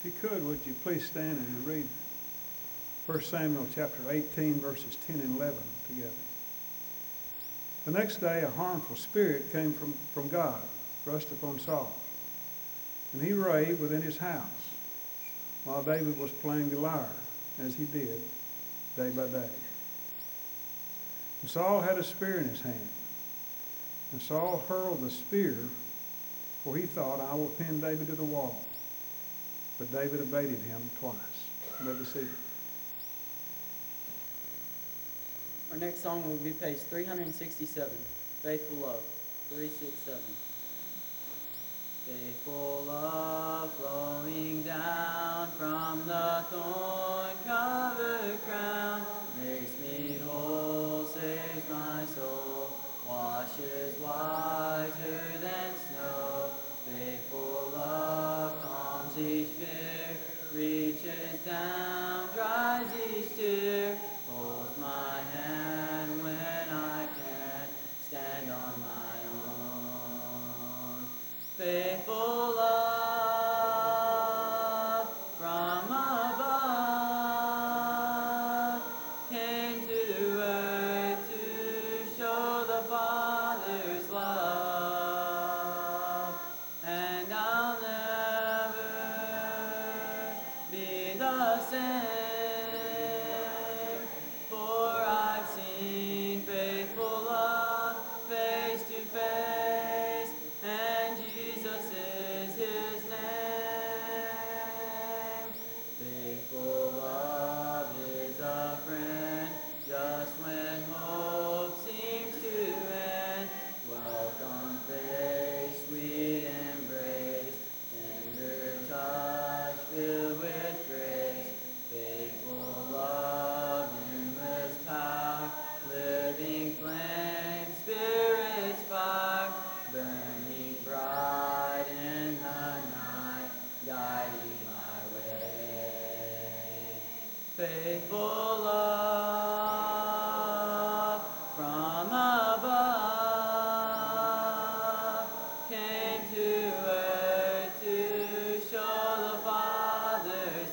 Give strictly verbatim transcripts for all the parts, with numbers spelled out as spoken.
If you could, would you please stand and read First Samuel chapter eighteen, verses ten and eleven together. The next day a harmful spirit came from, from God, rushed upon Saul, and he raved within his house, while David was playing the lyre, as he did day by day. And Saul had a spear in his hand, and Saul hurled the spear, for he thought, I will pin David to the wall. But David evaded him twice. You may be seated. Our next song will be page three sixty-seven, Faithful Love, three sixty-seven. Faithful love flowing down from the thorn-covered crown, makes me whole, saves my soul, washes whiter than snow. Faithful love calms each fear, reaches down, dries each tear, holds my hand when I can't stand on my own. Faithful love from above came to earth to show the Father's love, and I'll never be the same, for I've seen faithful love face to face, and Jesus is his name. Faithful love is a friend just when hope seems to end. Welcome face, sweet embrace, tender touch filled with grace. Faithful love, endless power, living flame, Spirit's fire, burning bright in the night, guiding my way. Faithful love from above came to earth to show the Father's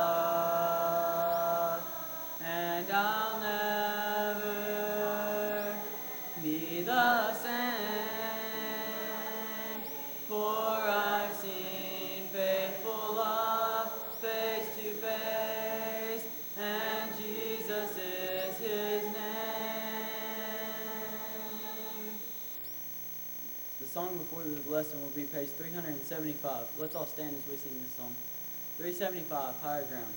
love, and I'll never be the same, for I've seen faithful love face to face, and Jesus is his name. The song before the lesson will be page three seventy-five. Let's all stand as we sing this song. three seventy-five, Higher Ground.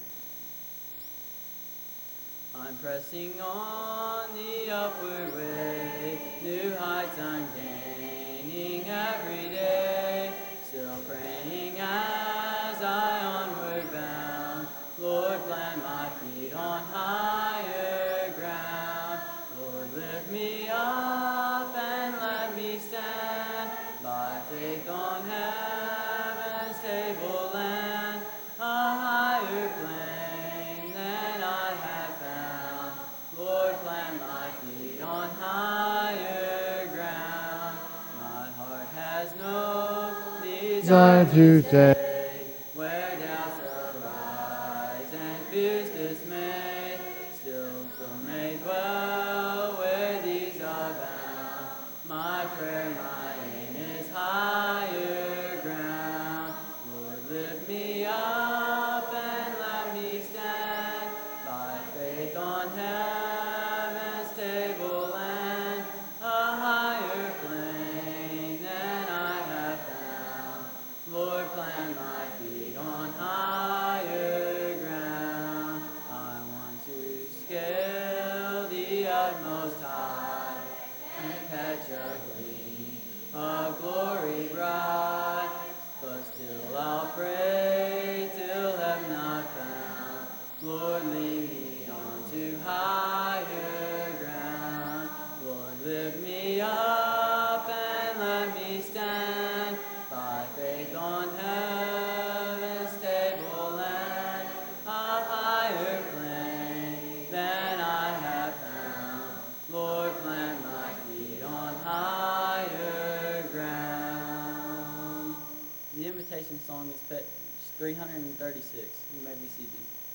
I'm pressing on the upward way, new heights I'm gaining every day, still praying as I onward bound. Lord, plant my feet on higher ground. Lord, lift me up and let me stand by faith on heaven's tableland, a higher plane than I have found. Lord, plant my feet on higher ground. My heart has no desire to stay where doubts arise and fears dismay. Still, still may dwell where these are bound. My prayer, my aim is higher ground. Lord, lift me up and let me stand by faith on heaven's tableland, a higher plane than I have found. Lord, plant my feet on higher ground. I want to scale the utmost high and catch a gleam of glory bright, but still I'll pray till have not found. Lord, lead me on to higher ground. Lord, lift me up and let me stand by faith on heaven's tableland, a higher plane than I have found. Lord, plant my feet on higher ground. The invitation song is three hundred thirty-six. You may be seated.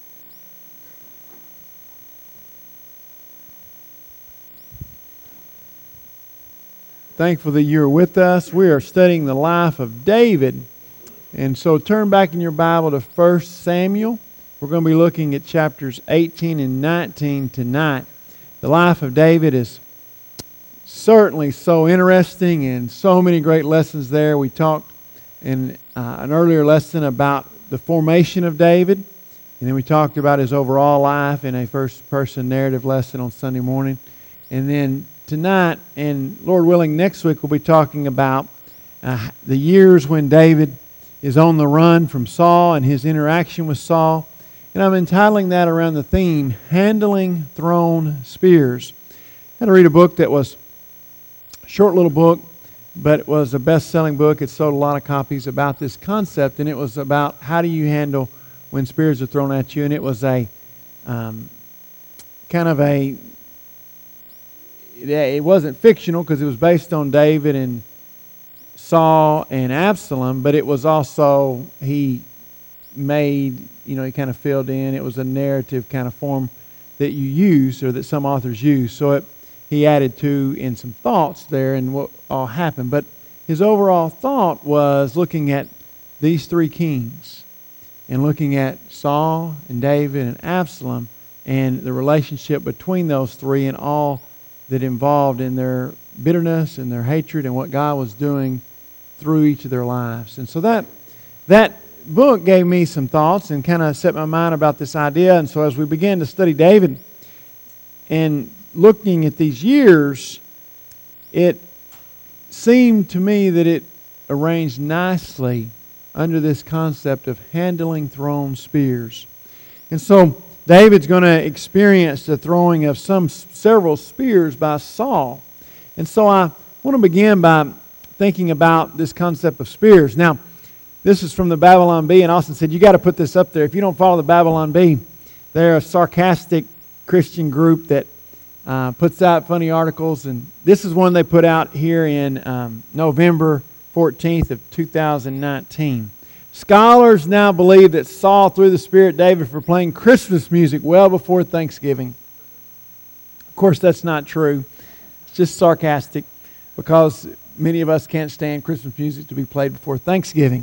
Thankful that you're with us. We are studying the life of David. And so turn back in your Bible to First Samuel. We're going to be looking at chapters eighteen and nineteen tonight. The life of David is certainly so interesting and so many great lessons there. We talked in uh, an earlier lesson about the formation of David. And then we talked about his overall life in a first-person narrative lesson on Sunday morning. And then tonight, and Lord willing, next week we'll be talking about uh, the years when David is on the run from Saul and his interaction with Saul. And I'm entitling that around the theme, Handling Thrown Spears. I had to read a book that was a short little book, but it was a best-selling book. It sold a lot of copies about this concept, and it was about how do you handle when spears are thrown at you. And it was a um, kind of a It wasn't fictional because it was based on David and Saul and Absalom, but it was also, he made, you know, he kind of filled in. It was a narrative kind of form that you use, or that some authors use. So it, he added to in some thoughts there and what all happened. But his overall thought was looking at these three kings and looking at Saul and David and Absalom and the relationship between those three and all that involved in their bitterness and their hatred and what God was doing through each of their lives. And so that that book gave me some thoughts and kind of set my mind about this idea. And so as we began to study David and looking at these years, it seemed to me that it arranged nicely under this concept of handling thrown spears. And so David's going to experience the throwing of some several spears by Saul. And so I want to begin by thinking about this concept of spears. Now, this is from the Babylon Bee, and Austin said, you got to put this up there. If you don't follow the Babylon Bee, they're a sarcastic Christian group that uh, puts out funny articles. And this is one they put out here in um, November fourteenth of two thousand nineteen. Scholars now believe that Saul threw the spear at David for playing Christmas music well before Thanksgiving. Of course, that's not true. It's just sarcastic because many of us can't stand Christmas music to be played before Thanksgiving.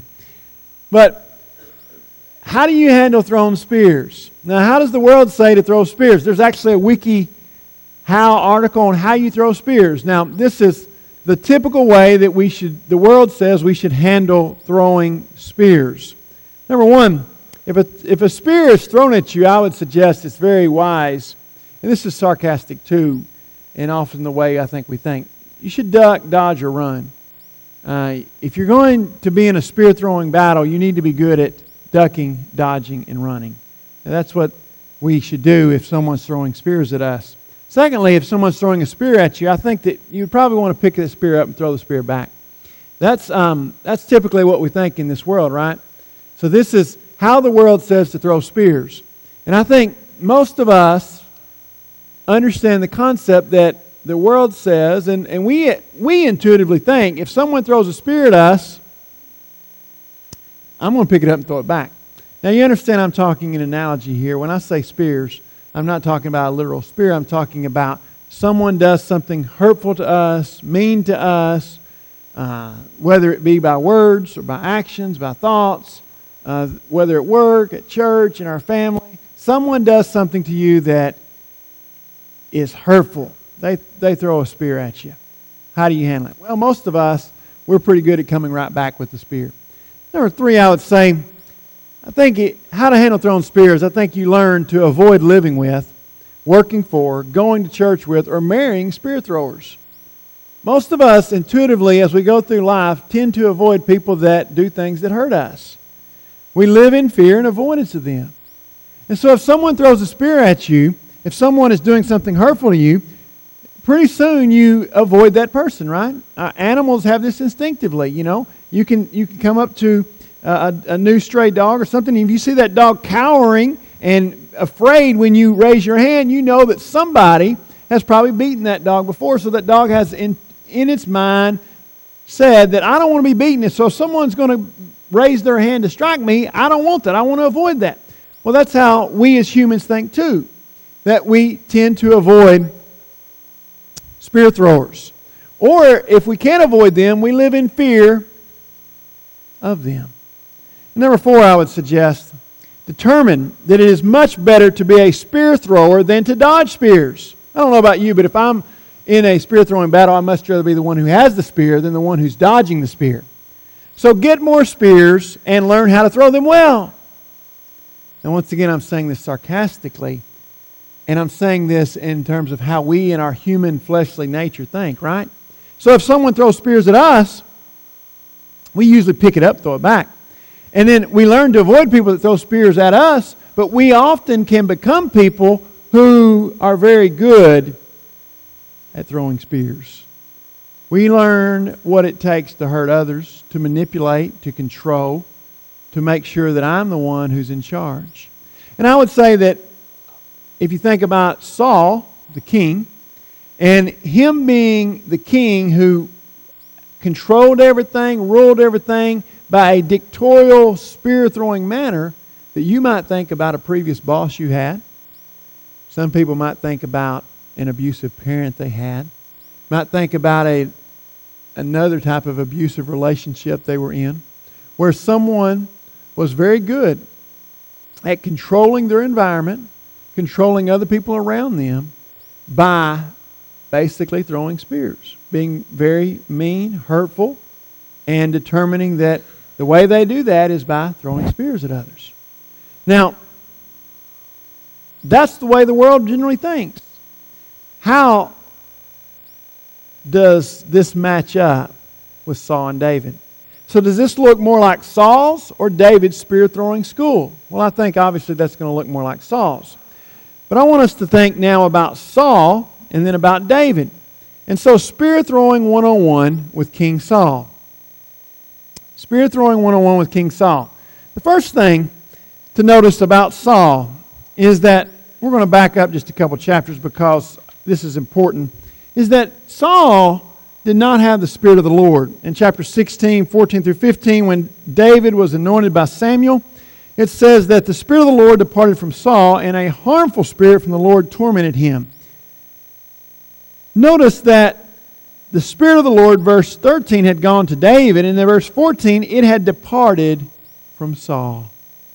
But how do you handle thrown spears? Now, how does the world say to throw spears? There's actually a Wiki How article on how you throw spears. Now, this is the typical way that we should, the world says we should handle throwing spears. Number one, if a, if a spear is thrown at you, I would suggest it's very wise, and this is sarcastic too, and often the way I think we think. You should duck, dodge, or run. Uh, if you're going to be in a spear-throwing battle, you need to be good at ducking, dodging, and running. And that's what we should do if someone's throwing spears at us. Secondly, if someone's throwing a spear at you, I think that you'd probably want to pick the spear up and throw the spear back. That's um, that's typically what we think in this world, right? So this is how the world says to throw spears. And I think most of us understand the concept that the world says, and, and we we intuitively think, if someone throws a spear at us, I'm going to pick it up and throw it back. Now you understand I'm talking an analogy here. When I say spears, I'm not talking about a literal spear. I'm talking about someone does something hurtful to us, mean to us, uh, whether it be by words or by actions, by thoughts, uh, whether at work, at church, in our family. Someone does something to you that is hurtful. They, they throw a spear at you. How do you handle it? Well, most of us, we're pretty good at coming right back with the spear. Number three, I would say, I think it, how to handle thrown spears, I think you learn to avoid living with, working for, going to church with, or marrying spear throwers. Most of us intuitively, as we go through life, tend to avoid people that do things that hurt us. We live in fear and avoidance of them. And so if someone throws a spear at you, if someone is doing something hurtful to you, pretty soon you avoid that person, right? Uh, animals have this instinctively, you know. You can, you can come up to A, a new stray dog or something, if you see that dog cowering and afraid when you raise your hand, you know that somebody has probably beaten that dog before, so that dog has in, in its mind said that I don't want to be beaten. So if someone's going to raise their hand to strike me, I don't want that. I want to avoid that. Well, that's how we as humans think too. That we tend to avoid spear throwers. Or if we can't avoid them, we live in fear of them. And number four, I would suggest, determine that it is much better to be a spear thrower than to dodge spears. I don't know about you, but if I'm in a spear throwing battle, I'd much rather be the one who has the spear than the one who's dodging the spear. So get more spears and learn how to throw them well. And once again, I'm saying this sarcastically, and I'm saying this in terms of how we in our human fleshly nature think, right? So if someone throws spears at us, we usually pick it up, throw it back. And then we learn to avoid people that throw spears at us, but we often can become people who are very good at throwing spears. We learn what it takes to hurt others, to manipulate, to control, to make sure that I'm the one who's in charge. And I would say that if you think about Saul, the king, and him being the king who controlled everything, ruled everything by a dictatorial, spear-throwing manner, that you might think about a previous boss you had. Some people might think about an abusive parent they had. Might think about a another type of abusive relationship they were in, where someone was very good at controlling their environment, controlling other people around them by basically throwing spears, being very mean, hurtful, and determining that the way they do that is by throwing spears at others. Now, that's the way the world generally thinks. How does this match up with Saul and David? So does this look more like Saul's or David's spear-throwing school? Well, I think obviously that's going to look more like Saul's. But I want us to think now about Saul and then about David. And so spear-throwing one oh one with King Saul. Spear-throwing one oh one with King Saul. The first thing to notice about Saul is that, we're going to back up just a couple chapters because this is important, is that Saul did not have the Spirit of the Lord. In chapter sixteen, fourteen through fifteen, when David was anointed by Samuel, it says that the Spirit of the Lord departed from Saul, and a harmful spirit from the Lord tormented him. Notice that the Spirit of the Lord, verse thirteen, had gone to David, and in verse fourteen, it had departed from Saul.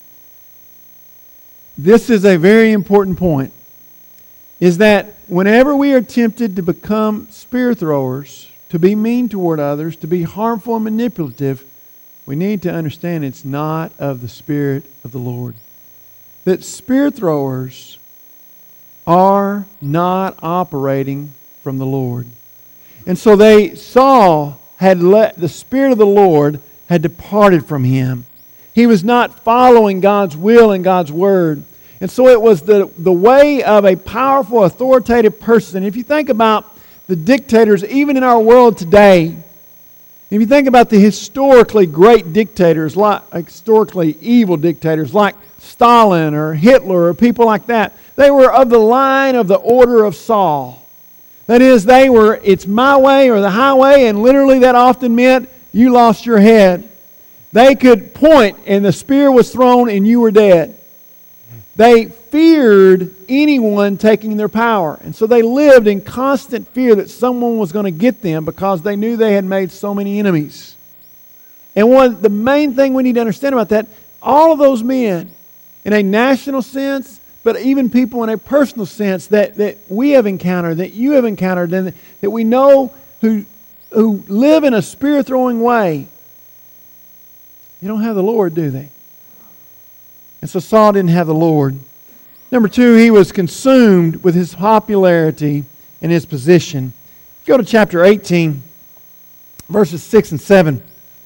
This is a very important point, is that whenever we are tempted to become spear throwers, to be mean toward others, to be harmful and manipulative, we need to understand it's not of the Spirit of the Lord. That spear throwers are not operating from the Lord. And so they, Saul had let, the Spirit of the Lord had departed from him. He was not following God's will and God's Word. And so it was the, the way of a powerful, authoritative person. If you think about the dictators, even in our world today, if you think about the historically great dictators, like historically evil dictators like Stalin or Hitler or people like that, they were of the line of the order of Saul. That is, they were, it's my way or the highway, and literally that often meant you lost your head. They could point and the spear was thrown and you were dead. They feared anyone taking their power. And so they lived in constant fear that someone was going to get them because they knew they had made so many enemies. And one, the main thing we need to understand about that, all of those men, in a national sense, but even people in a personal sense that, that we have encountered, that you have encountered, and that we know who, who live in a spear-throwing way, they don't have the Lord, do they? And so Saul didn't have the Lord. Number two, he was consumed with his popularity and his position. Go to chapter eighteen, verses six and seven.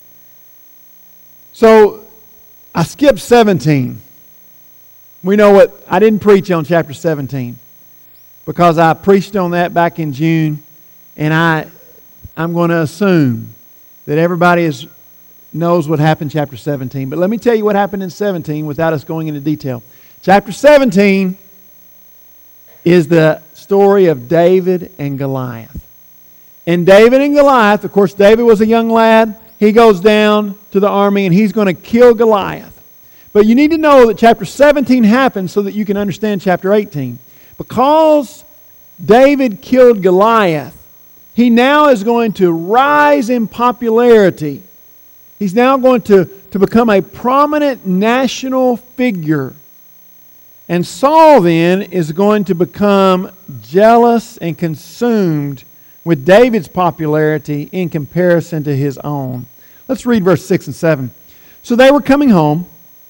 So, I skipped seventeen. We know what, I didn't preach on chapter seventeen because I preached on that back in June, and I, I'm going to assume that everybody is knows what happened in chapter seventeen. But let me tell you what happened in seventeen without us going into detail. Chapter seventeen is the story of David and Goliath. And David and Goliath, of course, David was a young lad. He he goes down to the army and he's going to kill Goliath. But you need to know that chapter seventeen happens so that you can understand chapter eighteen. Because David killed Goliath, he now is going to rise in popularity. He's now going to, to become a prominent national figure. And Saul then is going to become jealous and consumed with David's popularity in comparison to his own. Let's read verse six and seven. So they were coming home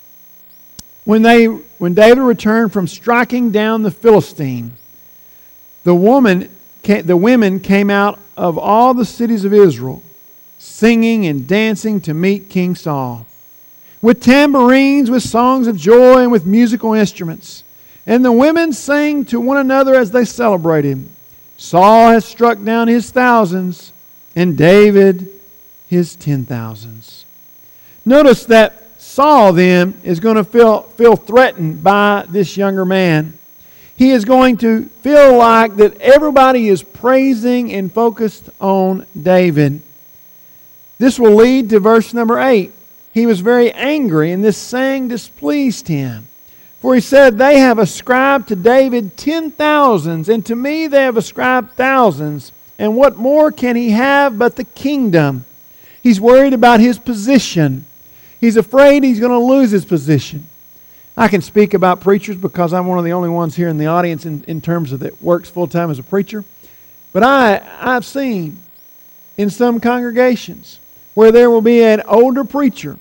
when they when David returned from striking down the Philistine. The woman the women came out of all the cities of Israel, singing and dancing to meet King Saul, with tambourines, with songs of joy, and with musical instruments. And the women sang to one another as they celebrated. Saul has struck down his thousands, and David his ten thousands. Notice that Saul then is going to feel, feel threatened by this younger man. He is going to feel like that everybody is praising and focused on David. This will lead to verse number eight. He was very angry, and this saying displeased him. For he said, they have ascribed to David ten thousands, and to me they have ascribed thousands. And what more can he have but the kingdom? He's worried about his position. He's afraid he's going to lose his position. I can speak about preachers because I'm one of the only ones here in the audience in, in terms of that works full-time as a preacher. But I, I've seen in some congregations where there will be an older preacher.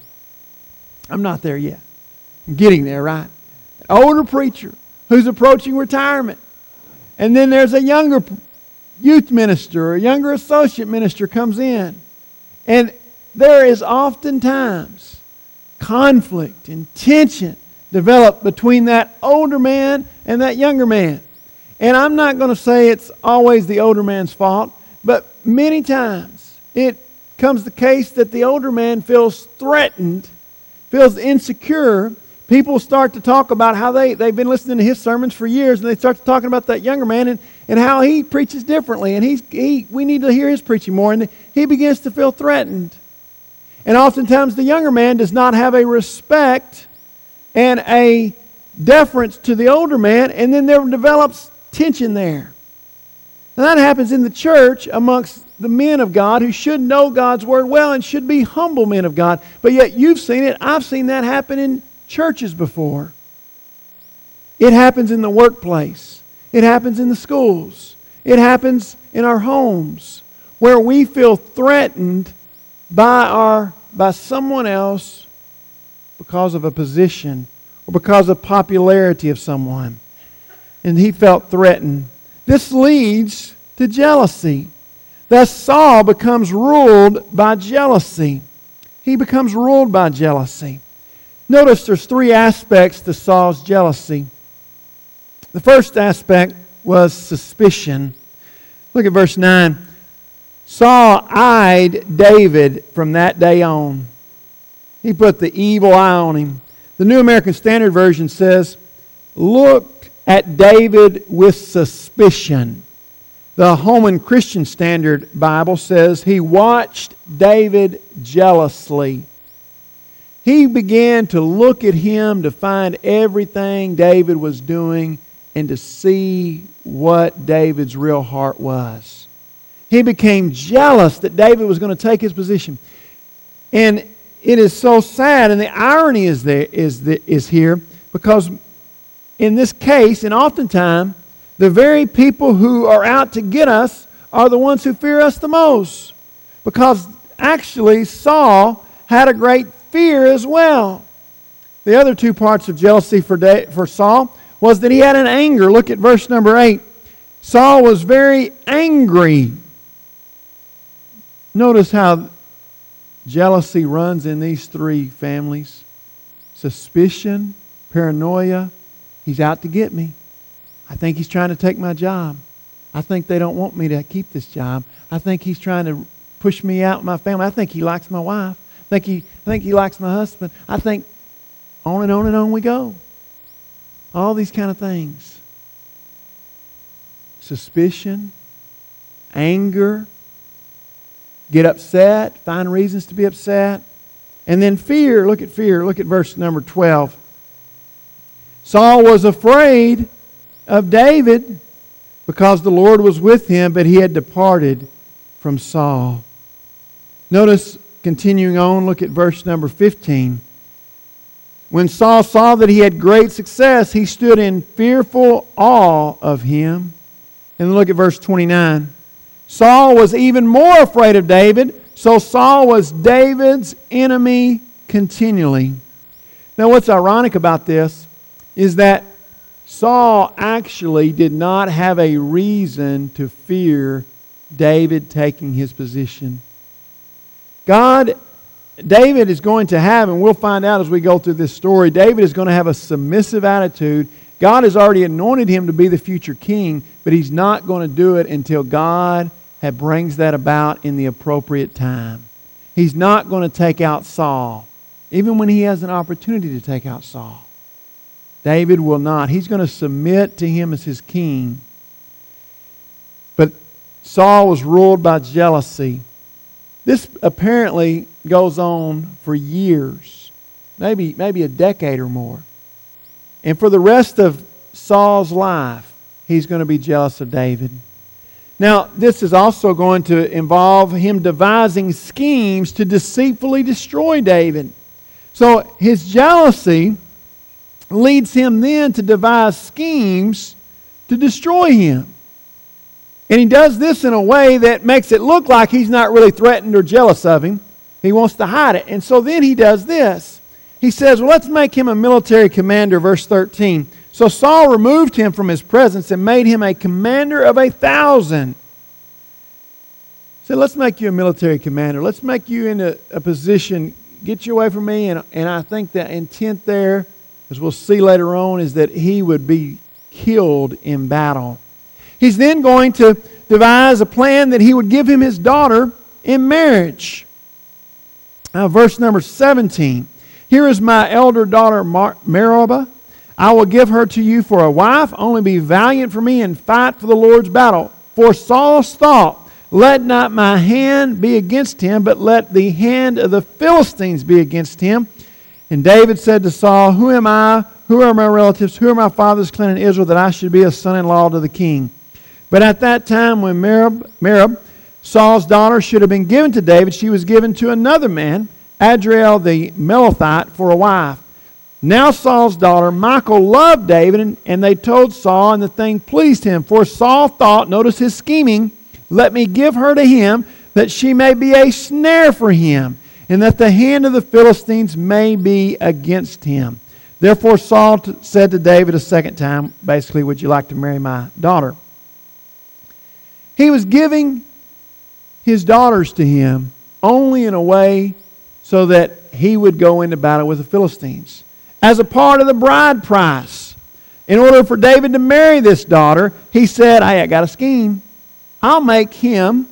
I'm not there yet. I'm getting there, right? An older preacher who's approaching retirement. And then there's a younger youth minister or a younger associate minister comes in. And there is oftentimes conflict and tension developed between that older man and that younger man. And I'm not going to say it's always the older man's fault, but many times it comes the case that the older man feels threatened, feels insecure. People start to talk about how they, they've been listening to his sermons for years, and they start talking about that younger man and, and how he preaches differently, and he's, he we need to hear his preaching more, and he begins to feel threatened. And oftentimes the younger man does not have a respect and a deference to the older man, and then there develops tension there. Now that happens in the church amongst the men of God who should know God's Word well and should be humble men of God. But yet you've seen it. I've seen that happen in churches before. It happens in the workplace. It happens in the schools. It happens in our homes where we feel threatened by our by someone else because of a position or because of popularity of someone. And he felt threatened. This leads to jealousy. Thus Saul becomes ruled by jealousy. He becomes ruled by jealousy. Notice there's three aspects to Saul's jealousy. The first aspect was suspicion. Look at verse nine. Saul eyed David from that day on. He put the evil eye on him. The New American Standard Version says, looked at David with suspicion. The Holman Christian Standard Bible says he watched David jealously. He began to look at him to find everything David was doing and to see what David's real heart was. He became jealous that David was going to take his position. And it is so sad, and the irony is there is the, is here, because in this case, and oftentimes, the very people who are out to get us are the ones who fear us the most. Because actually, Saul had a great fear as well. The other two parts of jealousy for, Da- for Saul was that he had an anger. Look at verse number eight. Saul was very angry. Notice how jealousy runs in these three families. Suspicion, paranoia. He's out to get me. I think he's trying to take my job. I think they don't want me to keep this job. I think he's trying to push me out of my family. I think he likes my wife. I think he, I think he likes my husband. I think on and on and on we go. All these kind of things. Suspicion, anger, get upset, find reasons to be upset. And then fear, look at fear, look at verse number twelve. Saul was afraid of David because the Lord was with him, but he had departed from Saul. Notice, continuing on, look at verse number fifteen. When Saul saw that he had great success, he stood in fearful awe of him. And look at verse twenty-nine. Saul was even more afraid of David, so Saul was David's enemy continually. Now what's ironic about this is that Saul actually did not have a reason to fear David taking his position. God, David is going to have, and we'll find out as we go through this story, David is going to have a submissive attitude. God has already anointed him to be the future king, but he's not going to do it until God had brings that about in the appropriate time. He's not going to take out Saul, even when he has an opportunity to take out Saul. David will not. He's going to submit to him as his king. But Saul was ruled by jealousy. This apparently goes on for years, maybe, maybe a decade or more. And for the rest of Saul's life, he's going to be jealous of David. Now, this is also going to involve him devising schemes to deceitfully destroy David. So his jealousy leads him then to devise schemes to destroy him. And he does this in a way that makes it look like he's not really threatened or jealous of him. He wants to hide it. And so then he does this. He says, well, let's make him a military commander, verse thirteen. So Saul removed him from his presence and made him a commander of a thousand. He said, let's make you a military commander. Let's make you in a, a position, get you away from me. And, and I think the intent there, as we'll see later on, is that he would be killed in battle. He's then going to devise a plan that he would give him his daughter in marriage. Now, verse number seventeen. Here is my elder daughter Mar- Merabah. I will give her to you for a wife. Only be valiant for me and fight for the Lord's battle. For Saul's thought, let not my hand be against him, but let the hand of the Philistines be against him. And David said to Saul, who am I? Who are my relatives? Who are my father's clan in Israel that I should be a son-in-law to the king? But at that time when Merab, Merab, Saul's daughter, should have been given to David, she was given to another man, Adriel the Melithite, for a wife. Now Saul's daughter, Michal, loved David, and, and they told Saul, and the thing pleased him. For Saul thought, notice his scheming, let me give her to him, that she may be a snare for him, and that the hand of the Philistines may be against him. Therefore Saul t- said to David a second time, basically, would you like to marry my daughter? He was giving his daughters to him only in a way so that he would go into battle with the Philistines. As a part of the bride price, in order for David to marry this daughter, he said, hey, I got a scheme. I'll make him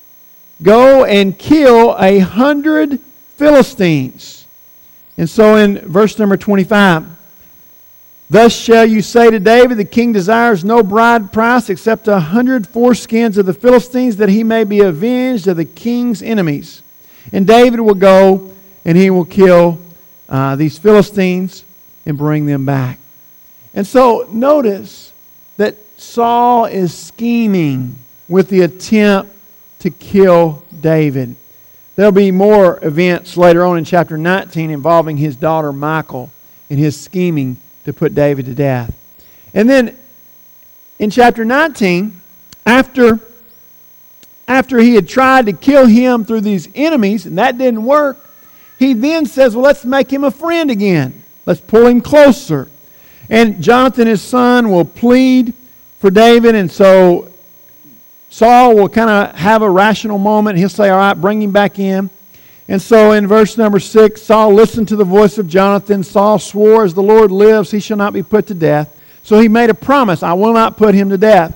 go and kill a hundred Philistines. And so in verse number twenty-five, thus shall you say to David, the king desires no bride price except a hundred foreskins of the Philistines, that he may be avenged of the king's enemies. And David will go and he will kill uh, these Philistines and bring them back. And so notice that Saul is scheming with the attempt to kill David. There'll be more events later on in chapter nineteen involving his daughter Michal and his scheming to put David to death. And then in chapter nineteen, after, after he had tried to kill him through these enemies, and that didn't work, he then says, well, let's make him a friend again. Let's pull him closer. And Jonathan, his son, will plead for David, and so Saul will kind of have a rational moment. He'll say, all right, bring him back in. And so in verse number six, Saul listened to the voice of Jonathan. Saul swore, as the Lord lives, he shall not be put to death. So he made a promise, I will not put him to death.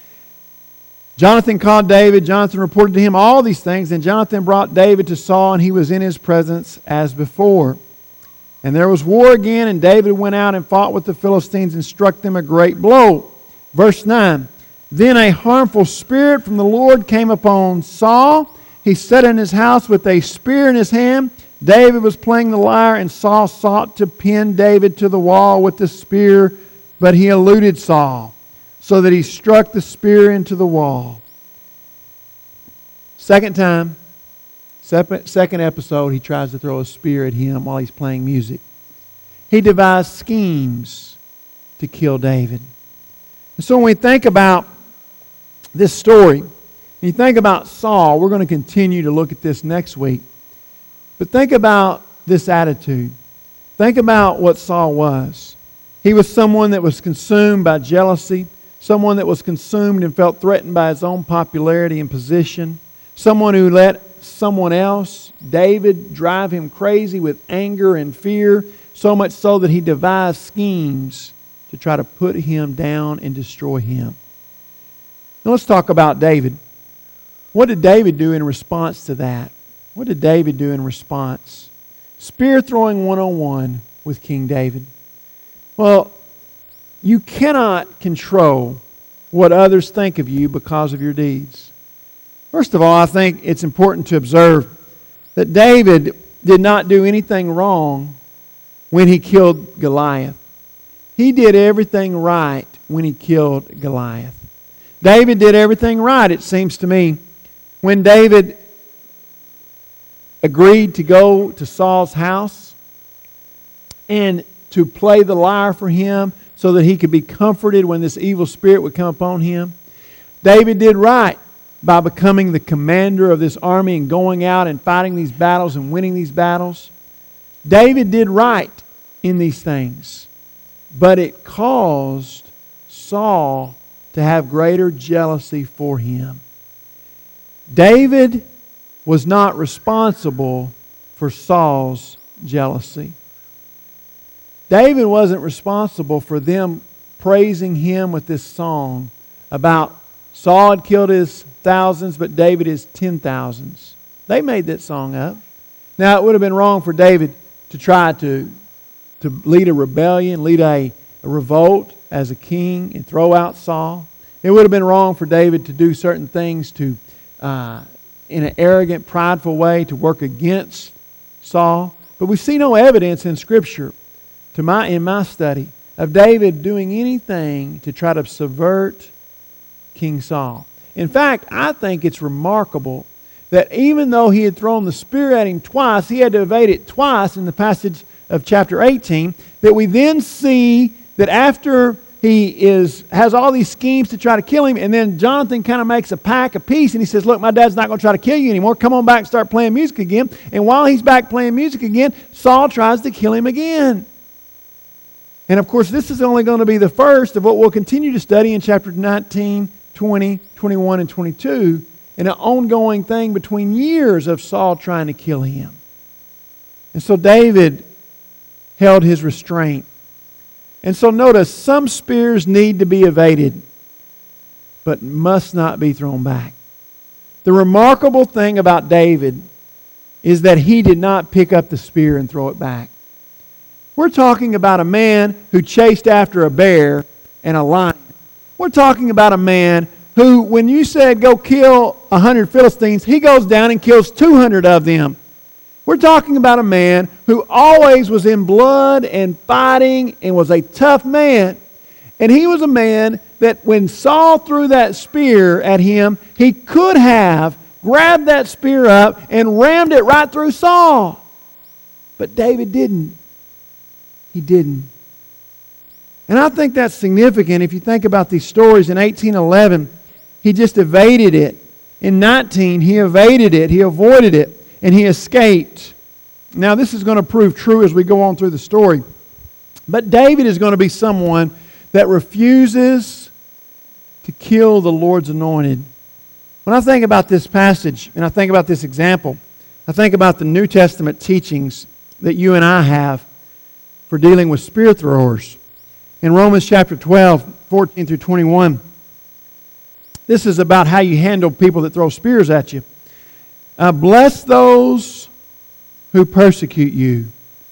Jonathan called David. Jonathan reported to him all these things. And Jonathan brought David to Saul, and he was in his presence as before. And there was war again, and David went out and fought with the Philistines and struck them a great blow. Verse nine, then a harmful spirit from the Lord came upon Saul. he sat in his house with a spear in his hand. David was playing the lyre, and Saul sought to pin David to the wall with the spear, but he eluded Saul, so that he struck the spear into the wall. Second time, second episode, he tries to throw a spear at him while he's playing music. He devised schemes to kill David. And so when we think about this story, when you think about Saul, we're going to continue to look at this next week. But think about this attitude. Think about what Saul was. He was someone that was consumed by jealousy, someone that was consumed and felt threatened by his own popularity and position, someone who let someone else, David, drive him crazy with anger and fear, so much so that he devised schemes to try to put him down and destroy him. Now let's talk about David. What did David do in response to that? What did David do in response? Spear throwing one on one with King David. Well, you cannot control what others think of you because of your deeds. First of all, I think it's important to observe that David did not do anything wrong when he killed Goliath. He did everything right when he killed Goliath. David did everything right, it seems to me, when David agreed to go to Saul's house and to play the lyre for him so that he could be comforted when this evil spirit would come upon him. David did right by becoming the commander of this army and going out and fighting these battles and winning these battles. David did right in these things, but it caused Saul to have greater jealousy for him. David was not responsible for Saul's jealousy. David wasn't responsible for them praising him with this song about Saul had killed his thousands, but David his ten thousands. They made that song up. Now, it would have been wrong for David to try to, to lead a rebellion, lead a, a revolt as a king and throw out Saul. It would have been wrong for David to do certain things to, uh, in an arrogant, prideful way, to work against Saul. But we see no evidence in Scripture, to my in my study, of David doing anything to try to subvert King Saul. In fact, I think it's remarkable that even though he had thrown the spear at him twice, he had to evade it twice in the passage of chapter eighteen, that we then see that after he is has all these schemes to try to kill him, and then Jonathan kind of makes a pact, a peace, and he says, look, my dad's not going to try to kill you anymore. Come on back and start playing music again. And while he's back playing music again, Saul tries to kill him again. And of course, this is only going to be the first of what we'll continue to study in chapter nineteen, twenty, twenty-one, and twenty-two, and an ongoing thing between years of Saul trying to kill him. And so David held his restraint. And so notice, some spears need to be evaded, but must not be thrown back. The remarkable thing about David is that he did not pick up the spear and throw it back. We're talking about a man who chased after a bear and a lion. We're talking about a man who, when you said go kill a hundred Philistines, he goes down and kills two hundred of them. We're talking about a man who always was in blood and fighting and was a tough man. And he was a man that when Saul threw that spear at him, he could have grabbed that spear up and rammed it right through Saul. But David didn't. He didn't. And I think that's significant if you think about these stories. In eighteen eleven, he just evaded it. In nineteen, he evaded it. He avoided it. And he escaped. Now, this is going to prove true as we go on through the story. But David is going to be someone that refuses to kill the Lord's anointed. When I think about this passage, and I think about this example, I think about the New Testament teachings that you and I have for dealing with spear throwers. In Romans chapter twelve, fourteen through twenty-one, this is about how you handle people that throw spears at you. Uh, bless those who persecute you.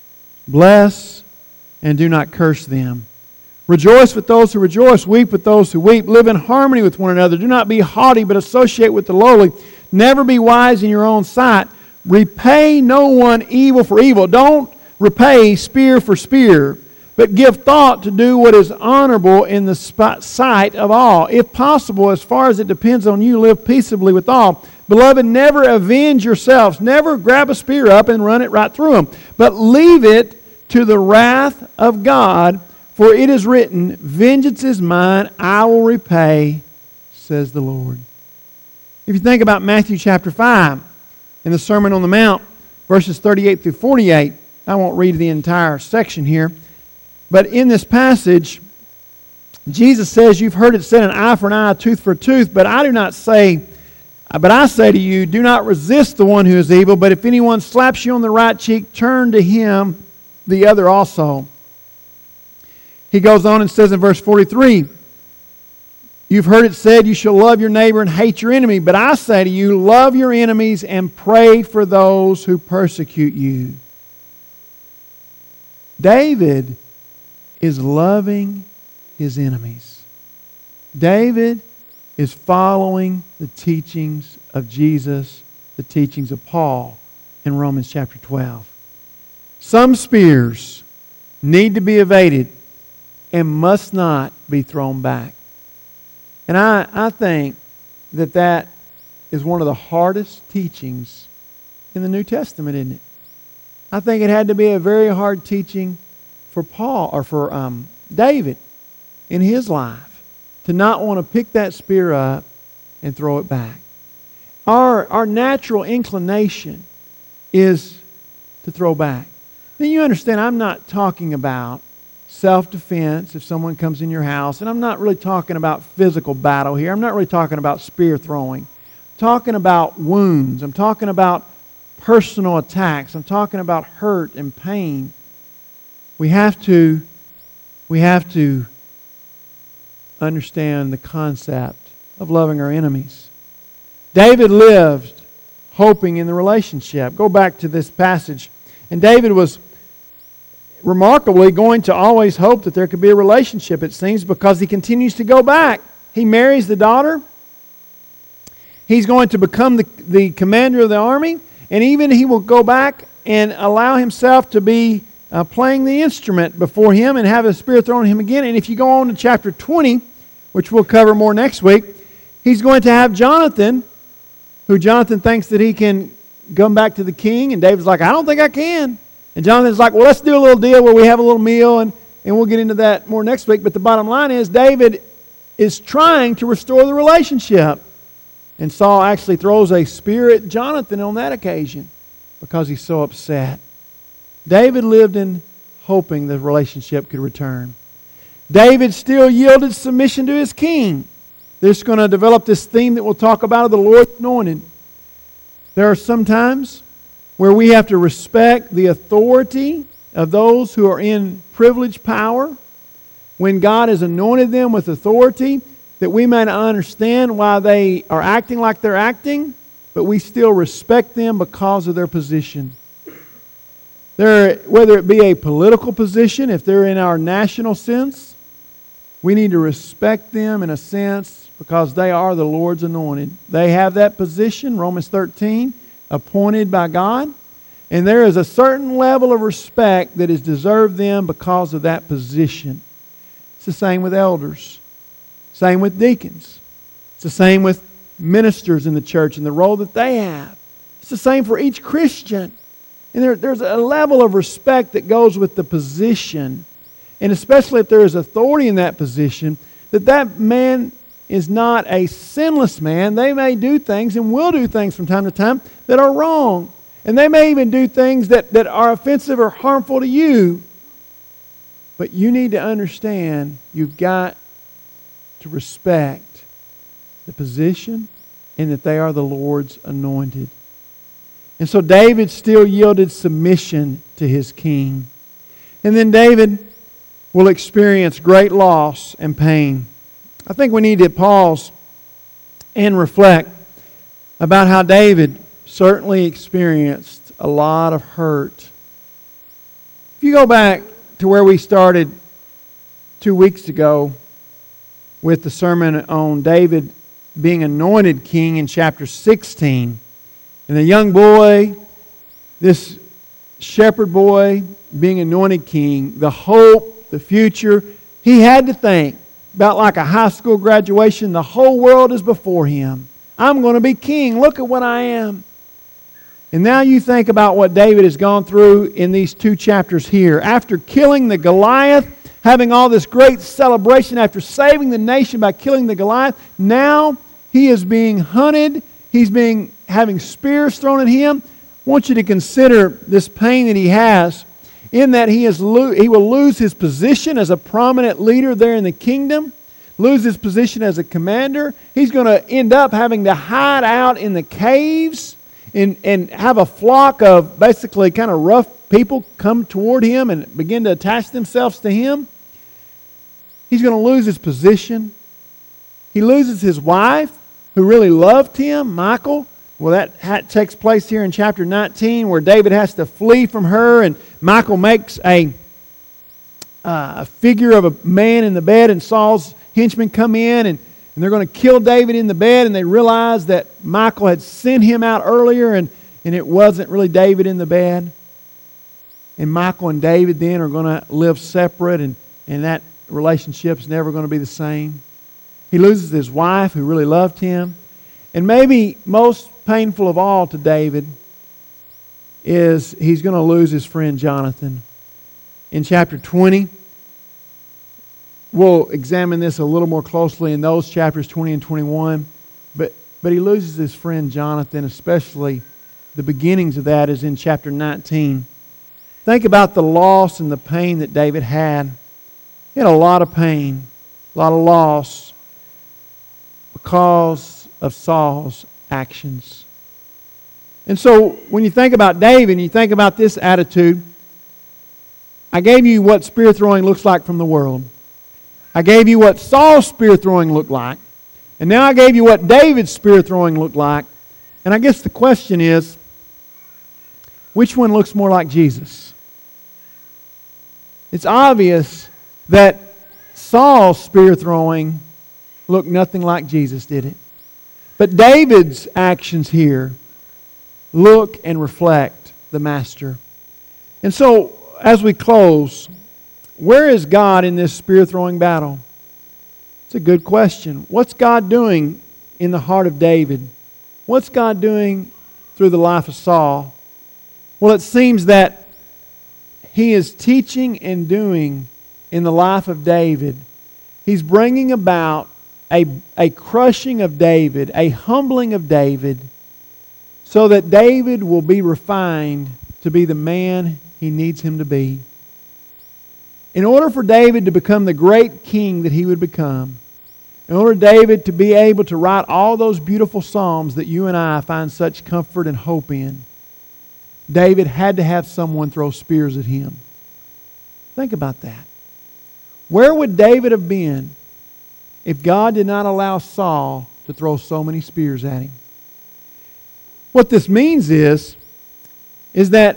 Bless and do not curse them. Rejoice with those who rejoice. Weep with those who weep. Live in harmony with one another. Do not be haughty, but associate with the lowly. Never be wise in your own sight. Repay no one evil for evil. Don't repay spear for spear, but give thought to do what is honorable in the sight of all. If possible, as far as it depends on you, live peaceably with all. Beloved, never avenge yourselves. Never grab a spear up and run it right through them, but leave it to the wrath of God, for it is written, vengeance is mine, I will repay, says the Lord. If you think about Matthew chapter five, in the Sermon on the Mount, verses thirty-eight through forty-eight, I won't read the entire section here, but in this passage, Jesus says, you've heard it said, an eye for an eye, a tooth for a tooth, but I do not say, but I say to you, do not resist the one who is evil, but if anyone slaps you on the right cheek, turn to him the other also. He goes on and says in verse forty-three, you've heard it said, you shall love your neighbor and hate your enemy, but I say to you, love your enemies and pray for those who persecute you. David is loving his enemies. David is following the teachings of Jesus, the teachings of Paul in Romans chapter twelve. Some spears need to be evaded and must not be thrown back. And I, I think that that is one of the hardest teachings in the New Testament, isn't it? I think it had to be a very hard teaching for Paul, or for um, David in his life, to not want to pick that spear up and throw it back. Our, our natural inclination is to throw back. Then you understand, I'm not talking about self-defense if someone comes in your house, and I'm not really talking about physical battle here. I'm not really talking about spear throwing. I'm talking about wounds. I'm talking about personal attacks. I'm talking about hurt and pain. We have to, we have to understand the concept of loving our enemies. David lived hoping in the relationship. Go back to this passage. And David was remarkably going to always hope that there could be a relationship, it seems, because he continues to go back. He marries the daughter. He's going to become the, the commander of the army. And even he will go back and allow himself to be uh, playing the instrument before him and have a spear thrown at him again. And if you go on to chapter twenty, which we'll cover more next week, he's going to have Jonathan, who Jonathan thinks that he can come back to the king. And David's like, I don't think I can. And Jonathan's like, well, let's do a little deal where we have a little meal, and, and we'll get into that more next week. But the bottom line is, David is trying to restore the relationship. And Saul actually throws a spear at Jonathan on that occasion because he's so upset. David lived in hoping the relationship could return. David still yielded submission to his king. This is going to develop this theme that we'll talk about of the Lord's anointed. There are some times where we have to respect the authority of those who are in privileged power. When God has anointed them with authority, that we may not understand why they are acting like they're acting, but we still respect them because of their position. There, whether it be a political position, if they're in our national sense, we need to respect them in a sense because they are the Lord's anointed. They have that position, Romans thirteen, appointed by God. And there is a certain level of respect that is deserved them because of that position. It's the same with elders. Same with deacons. It's the same with ministers in the church and the role that they have. It's the same for each Christian. And there, there's a level of respect that goes with the position. And especially if there is authority in that position, that that man is not a sinless man. They may do things and will do things from time to time that are wrong. And they may even do things that, that are offensive or harmful to you. But you need to understand you've got to respect the position and that they are the Lord's anointed. And so David still yielded submission to his king. And then David will experience great loss and pain. I think we need to pause and reflect about how David certainly experienced a lot of hurt. If you go back to where we started two weeks ago with the sermon on David being anointed king in chapter sixteen. And the young boy, this shepherd boy being anointed king, the hope, the future, he had to think about like a high school graduation. The whole world is before him. I'm going to be king. Look at what I am. And now you think about what David has gone through in these two chapters here. After killing the Goliath, having all this great celebration, after saving the nation by killing the Goliath, now he is being hunted. He's being having spears thrown at him. I want you to consider this pain that he has, in that he is lo- he will lose his position as a prominent leader there in the kingdom, lose his position as a commander. He's going to end up having to hide out in the caves and, and have a flock of basically kind of rough people come toward him and begin to attach themselves to him. He's going to lose his position. He loses his wife, who really loved him, Michal. Well, that ha- takes place here in chapter nineteen, where David has to flee from her, and Michal makes a, uh, a figure of a man in the bed, and Saul's henchmen come in, and, and they're going to kill David in the bed, and they realize that Michal had sent him out earlier, and, and it wasn't really David in the bed. And Michal and David then are going to live separate, and, and that relationship's never going to be the same. He loses his wife, who really loved him. And maybe most painful of all to David is he's going to lose his friend Jonathan. In chapter twenty, we'll examine this a little more closely in those chapters twenty and twenty-one. But, but he loses his friend Jonathan, especially the beginnings of that is in chapter nineteen. Think about the loss and the pain that David had. He had a lot of pain, a lot of loss because of Saul's actions. And so when you think about David and you think about this attitude, I gave you what spear throwing looks like from the world. I gave you what Saul's spear throwing looked like. And now I gave you what David's spear throwing looked like. And I guess the question is, which one looks more like Jesus? It's obvious that Saul's spear throwing looked nothing like Jesus, did it? But David's actions here look and reflect the Master. And so, as we close, where is God in this spear-throwing battle? It's a good question. What's God doing in the heart of David? What's God doing through the life of Saul? Well, it seems that He is teaching and doing in the life of David. He's bringing about a, a crushing of David, a humbling of David, so that David will be refined to be the man he needs him to be. In order for David to become the great king that he would become, in order for David to be able to write all those beautiful psalms that you and I find such comfort and hope in, David had to have someone throw spears at him. Think about that. Where would David have been if God did not allow Saul to throw so many spears at him? What this means is, is that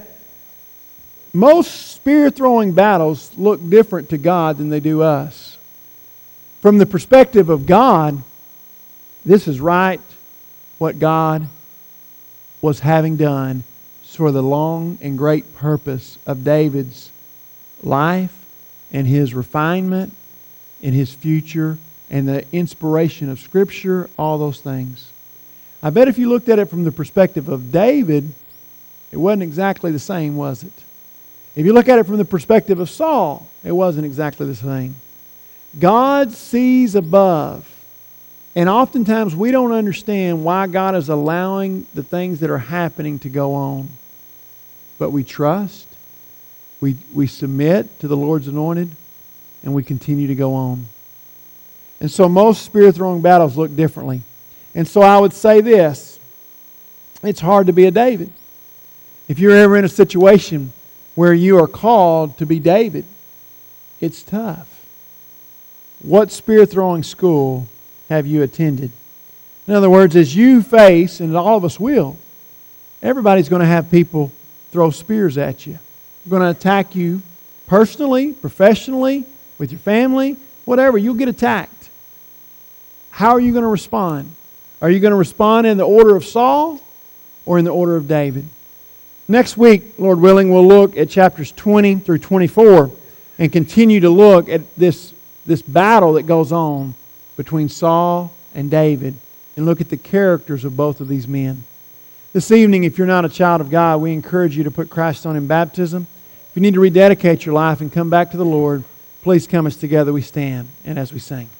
most spear-throwing battles look different to God than they do us. From the perspective of God, this is right what God was having done for the long and great purpose of David's life and his refinement and his future and the inspiration of Scripture, all those things. I bet if you looked at it from the perspective of David, it wasn't exactly the same, was it? If you look at it from the perspective of Saul, it wasn't exactly the same. God sees above. And oftentimes we don't understand why God is allowing the things that are happening to go on. But we trust, we, we submit to the Lord's anointed, and we continue to go on. And so most spear-throwing battles look differently. And so I would say this, it's hard to be a David. If you're ever in a situation where you are called to be David, it's tough. What spear-throwing school have you attended? In other words, as you face, and all of us will, everybody's going to have people throw spears at you. They're going to attack you personally, professionally, with your family, whatever. You'll get attacked. How are you going to respond? Are you going to respond in the order of Saul or in the order of David? Next week, Lord willing, we'll look at chapters twenty through twenty-four and continue to look at this, this battle that goes on between Saul and David and look at the characters of both of these men. This evening, if you're not a child of God, we encourage you to put Christ on in baptism. If you need to rededicate your life and come back to the Lord, please come as together we stand and as we sing.